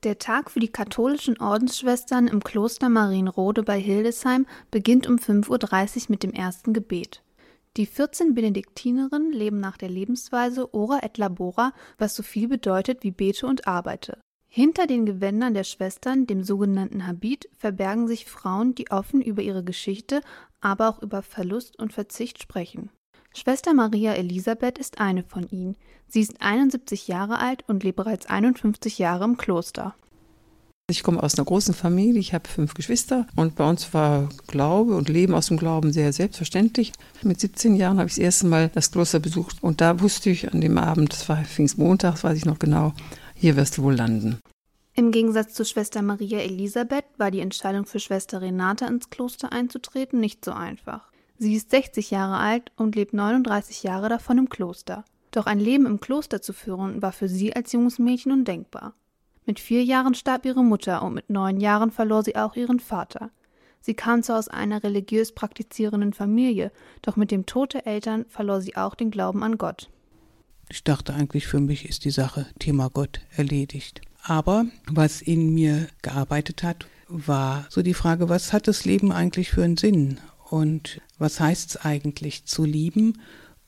Der Tag für die katholischen Ordensschwestern im Kloster Marienrode bei Hildesheim beginnt um 5:30 Uhr mit dem ersten Gebet. Die 14 Benediktinerinnen leben nach der Lebensweise Ora et Labora, was so viel bedeutet wie bete und arbeite. Hinter den Gewändern der Schwestern, dem sogenannten Habit, verbergen sich Frauen, die offen über ihre Geschichte, aber auch über Verlust und Verzicht sprechen. Schwester Maria Elisabeth ist eine von ihnen. Sie ist 71 Jahre alt und lebt bereits 51 Jahre im Kloster. Ich komme aus einer großen Familie, ich habe 5 Geschwister und bei uns war Glaube und Leben aus dem Glauben sehr selbstverständlich. Mit 17 Jahren habe ich das erste Mal das Kloster besucht und da wusste ich an dem Abend, das war Pfingstmontag, weiß ich noch genau, hier wirst du wohl landen. Im Gegensatz zu Schwester Maria Elisabeth war die Entscheidung für Schwester Renata ins Kloster einzutreten nicht so einfach. Sie ist 60 Jahre alt und lebt 39 Jahre davon im Kloster. Doch ein Leben im Kloster zu führen, war für sie als junges Mädchen undenkbar. Mit 4 Jahren starb ihre Mutter und mit 9 Jahren verlor sie auch ihren Vater. Sie kam zwar aus einer religiös praktizierenden Familie, doch mit dem Tod der Eltern verlor sie auch den Glauben an Gott. Ich dachte eigentlich, für mich ist die Sache Thema Gott erledigt. Aber was in mir gearbeitet hat, war so die Frage, was hat das Leben eigentlich für einen Sinn? Und was heißt es eigentlich zu lieben?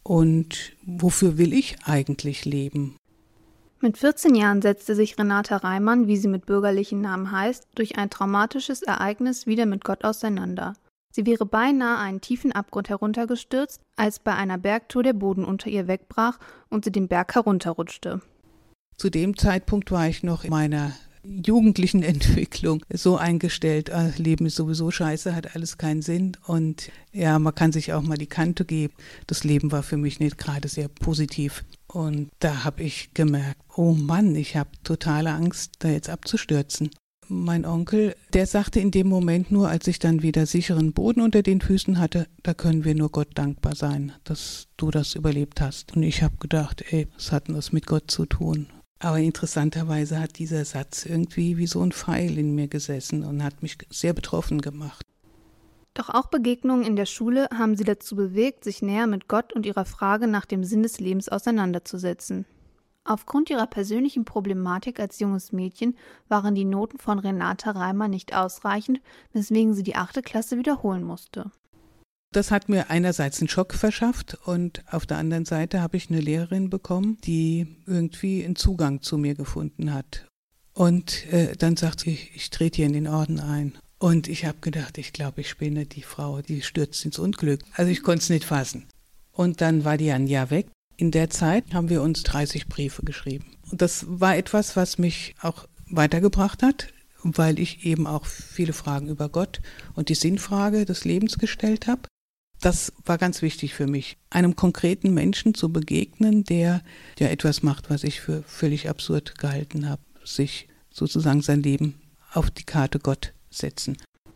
Und wofür will ich eigentlich leben? Mit 14 Jahren setzte sich Renata Reimann, wie sie mit bürgerlichen Namen heißt, durch ein traumatisches Ereignis wieder mit Gott auseinander. Sie wäre beinahe einen tiefen Abgrund heruntergestürzt, als bei einer Bergtour der Boden unter ihr wegbrach und sie den Berg herunterrutschte. Zu dem Zeitpunkt war ich noch in meiner jugendlichen Entwicklung so eingestellt, Leben ist sowieso scheiße, hat alles keinen Sinn und ja, man kann sich auch mal die Kante geben. Das Leben war für mich nicht gerade sehr positiv und da habe ich gemerkt, oh Mann, ich habe totale Angst, da jetzt abzustürzen. Mein Onkel, der sagte in dem Moment nur, als ich dann wieder sicheren Boden unter den Füßen hatte, da können wir nur Gott dankbar sein, dass du das überlebt hast. Und ich habe gedacht, was hat denn das mit Gott zu tun? Aber interessanterweise hat dieser Satz irgendwie wie so ein Pfeil in mir gesessen und hat mich sehr betroffen gemacht. Doch auch Begegnungen in der Schule haben sie dazu bewegt, sich näher mit Gott und ihrer Frage nach dem Sinn des Lebens auseinanderzusetzen. Aufgrund ihrer persönlichen Problematik als junges Mädchen waren die Noten von Renata Reimann nicht ausreichend, weswegen sie die 8. Klasse wiederholen musste. Das hat mir einerseits einen Schock verschafft und auf der anderen Seite habe ich eine Lehrerin bekommen, die irgendwie einen Zugang zu mir gefunden hat. Und dann sagt sie, ich trete hier in den Orden ein. Und ich habe gedacht, ich glaube, ich spinne, die Frau, die stürzt ins Unglück. Also ich konnte es nicht fassen. Und dann war die ein Jahr weg. In der Zeit haben wir uns 30 Briefe geschrieben. Und das war etwas, was mich auch weitergebracht hat, weil ich eben auch viele Fragen über Gott und die Sinnfrage des Lebens gestellt habe. Das war ganz wichtig für mich, einem konkreten Menschen zu begegnen, der etwas macht, was ich für völlig absurd gehalten habe, sich sozusagen sein Leben auf die Karte Gott setzen.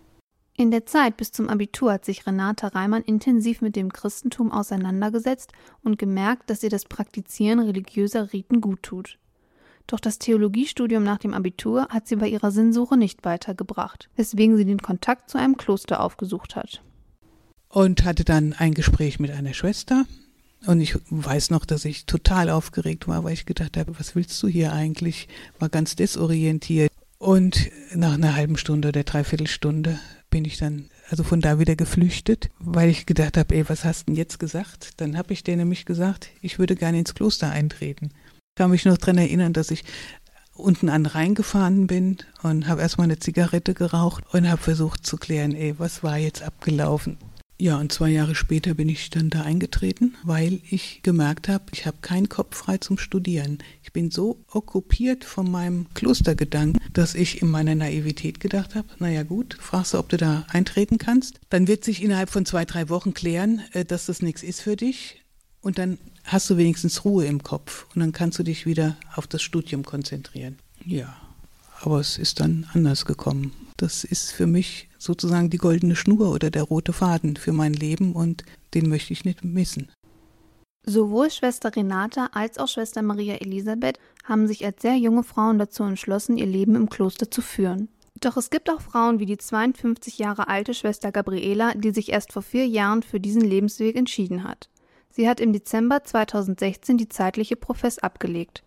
In der Zeit bis zum Abitur hat sich Renata Reimann intensiv mit dem Christentum auseinandergesetzt und gemerkt, dass ihr das Praktizieren religiöser Riten guttut. Doch das Theologiestudium nach dem Abitur hat sie bei ihrer Sinnsuche nicht weitergebracht, weswegen sie den Kontakt zu einem Kloster aufgesucht hat. Und hatte dann ein Gespräch mit einer Schwester. Und ich weiß noch, dass ich total aufgeregt war, weil ich gedacht habe, was willst du hier eigentlich? War ganz desorientiert. Und nach einer halben Stunde oder Dreiviertelstunde bin ich dann von da wieder geflüchtet, weil ich gedacht habe, was hast du denn jetzt gesagt? Dann habe ich dir nämlich gesagt, ich würde gerne ins Kloster eintreten. Ich kann mich noch daran erinnern, dass ich unten an den Rhein gefahren bin und habe erstmal eine Zigarette geraucht und habe versucht zu klären, was war jetzt abgelaufen? Ja, und 2 Jahre später bin ich dann da eingetreten, weil ich gemerkt habe, ich habe keinen Kopf frei zum Studieren. Ich bin so okkupiert von meinem Klostergedanken, dass ich in meiner Naivität gedacht habe, naja gut, fragst du, ob du da eintreten kannst. Dann wird sich innerhalb von 2-3 Wochen klären, dass das nichts ist für dich. Und dann hast du wenigstens Ruhe im Kopf und dann kannst du dich wieder auf das Studium konzentrieren. Ja, aber es ist dann anders gekommen. Das ist für mich sozusagen die goldene Schnur oder der rote Faden für mein Leben und den möchte ich nicht missen. Sowohl Schwester Renata als auch Schwester Maria Elisabeth haben sich als sehr junge Frauen dazu entschlossen, ihr Leben im Kloster zu führen. Doch es gibt auch Frauen wie die 52 Jahre alte Schwester Gabriela, die sich erst vor 4 Jahren für diesen Lebensweg entschieden hat. Sie hat im Dezember 2016 die zeitliche Profess abgelegt.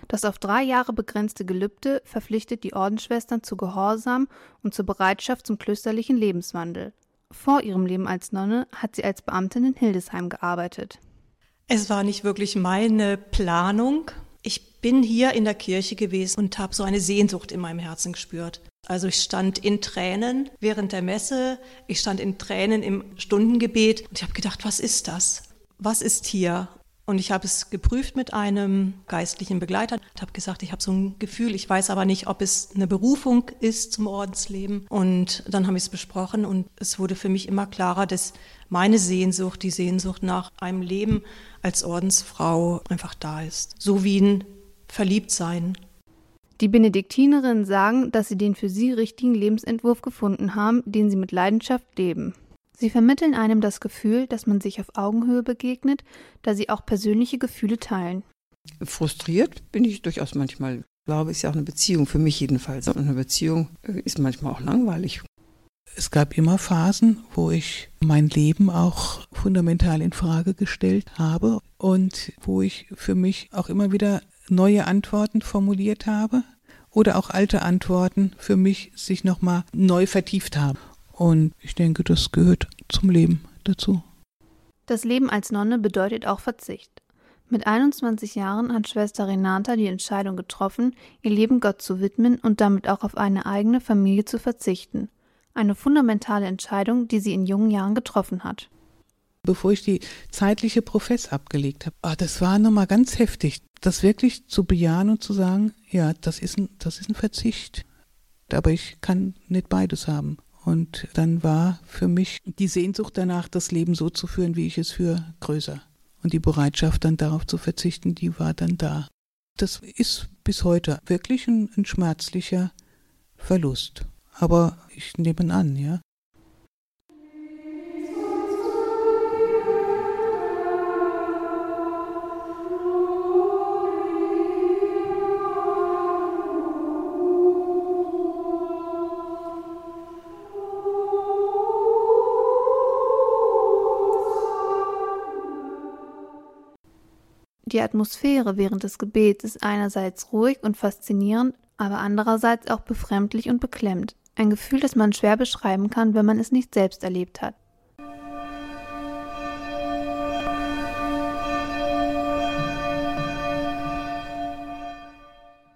Das auf 3 Jahre begrenzte Gelübde verpflichtet die Ordensschwestern zu Gehorsam und zur Bereitschaft zum klösterlichen Lebenswandel. Vor ihrem Leben als Nonne hat sie als Beamtin in Hildesheim gearbeitet. Es war nicht wirklich meine Planung. Ich bin hier in der Kirche gewesen und habe so eine Sehnsucht in meinem Herzen gespürt. Also ich stand in Tränen während der Messe, ich stand in Tränen im Stundengebet und ich habe gedacht, was ist das? Was ist hier? Und ich habe es geprüft mit einem geistlichen Begleiter und habe gesagt, ich habe so ein Gefühl, ich weiß aber nicht, ob es eine Berufung ist zum Ordensleben. Und dann haben wir es besprochen und es wurde für mich immer klarer, dass meine Sehnsucht, die Sehnsucht nach einem Leben als Ordensfrau einfach da ist. So wie ein Verliebtsein. Die Benediktinerinnen sagen, dass sie den für sie richtigen Lebensentwurf gefunden haben, den sie mit Leidenschaft leben. Sie vermitteln einem das Gefühl, dass man sich auf Augenhöhe begegnet, da sie auch persönliche Gefühle teilen. Frustriert bin ich durchaus manchmal. Ich glaube, es ist ja auch eine Beziehung, für mich jedenfalls. Und eine Beziehung ist manchmal auch langweilig. Es gab immer Phasen, wo ich mein Leben auch fundamental in Frage gestellt habe und wo ich für mich auch immer wieder neue Antworten formuliert habe oder auch alte Antworten für mich sich nochmal neu vertieft haben. Und ich denke, das gehört zum Leben dazu. Das Leben als Nonne bedeutet auch Verzicht. Mit 21 Jahren hat Schwester Renata die Entscheidung getroffen, ihr Leben Gott zu widmen und damit auch auf eine eigene Familie zu verzichten. Eine fundamentale Entscheidung, die sie in jungen Jahren getroffen hat. Bevor ich die zeitliche Profess abgelegt habe, das war nochmal ganz heftig, das wirklich zu bejahen und zu sagen, ja, das ist ein Verzicht. Aber ich kann nicht beides haben. Und dann war für mich die Sehnsucht danach, das Leben so zu führen, wie ich es für größer. Und die Bereitschaft dann darauf zu verzichten, die war dann da. Das ist bis heute wirklich ein schmerzlicher Verlust. Aber ich nehme an, ja. Die Atmosphäre während des Gebets ist einerseits ruhig und faszinierend, aber andererseits auch befremdlich und beklemmt. Ein Gefühl, das man schwer beschreiben kann, wenn man es nicht selbst erlebt hat.